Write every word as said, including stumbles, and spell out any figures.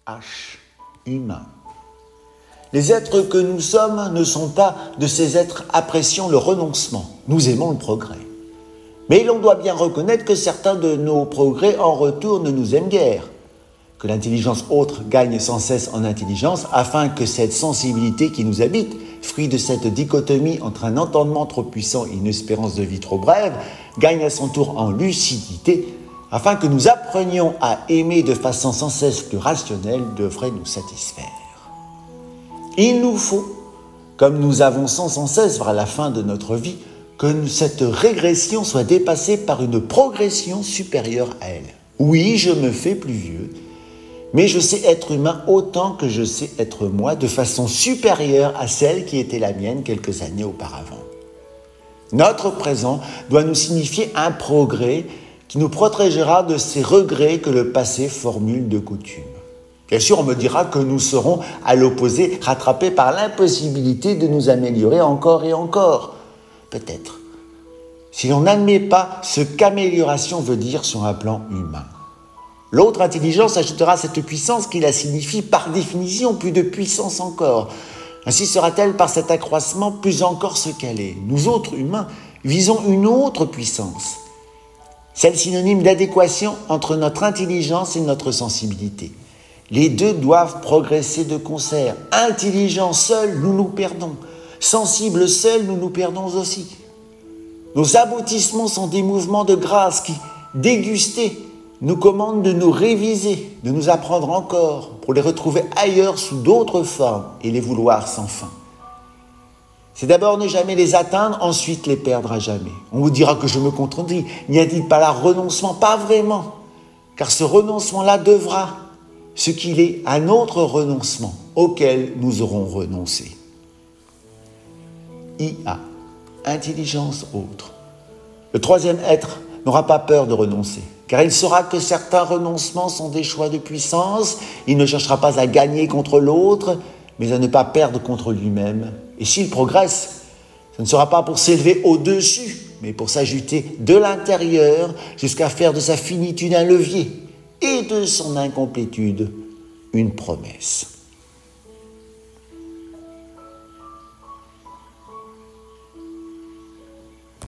H, humain. Les êtres que nous sommes ne sont pas de ces êtres appréciant le renoncement. Nous aimons le progrès. Mais l'on doit bien reconnaître que certains de nos progrès en retour ne nous aiment guère. Que l'intelligence autre gagne sans cesse en intelligence afin que cette sensibilité qui nous habite, fruit de cette dichotomie entre un entendement trop puissant et une espérance de vie trop brève, gagne à son tour en lucidité afin que nous apprenions à aimer de façon sans cesse plus rationnelle devrait nous satisfaire. Il nous faut, comme nous avançons sans cesse vers la fin de notre vie, que cette régression soit dépassée par une progression supérieure à elle. Oui, je me fais plus vieux, mais je sais être humain autant que je sais être moi, de façon supérieure à celle qui était la mienne quelques années auparavant. Notre présent doit nous signifier un progrès qui nous protégera de ces regrets que le passé formule de coutume. Bien sûr, on me dira que nous serons, à l'opposé, rattrapés par l'impossibilité de nous améliorer encore et encore. Peut-être. Si l'on n'admet pas ce qu'amélioration veut dire sur un plan humain. L'autre intelligence ajoutera cette puissance qui la signifie par définition plus de puissance encore. Ainsi sera-t-elle par cet accroissement plus encore ce qu'elle est. Nous autres humains visons une autre puissance. Celle synonyme d'adéquation entre notre intelligence et notre sensibilité. Les deux doivent progresser de concert. Intelligents seuls, nous nous perdons. Sensibles seuls, nous nous perdons aussi. Nos aboutissements sont des mouvements de grâce qui, dégustés, nous commandent de nous réviser, de nous apprendre encore, pour les retrouver ailleurs sous d'autres formes et les vouloir sans fin. C'est d'abord ne jamais les atteindre, ensuite les perdre à jamais. On vous dira que je me contredis. N'y a-t-il pas là renoncement? Pas vraiment. Car ce renoncement-là devra, ce qu'il est, un autre renoncement auquel nous aurons renoncé. I A, intelligence autre. Le troisième être n'aura pas peur de renoncer, car il saura que certains renoncements sont des choix de puissance. Il ne cherchera pas à gagner contre l'autre, mais à ne pas perdre contre lui-même. Et s'il progresse, ce ne sera pas pour s'élever au-dessus, mais pour s'ajouter de l'intérieur jusqu'à faire de sa finitude un levier et de son incomplétude une promesse.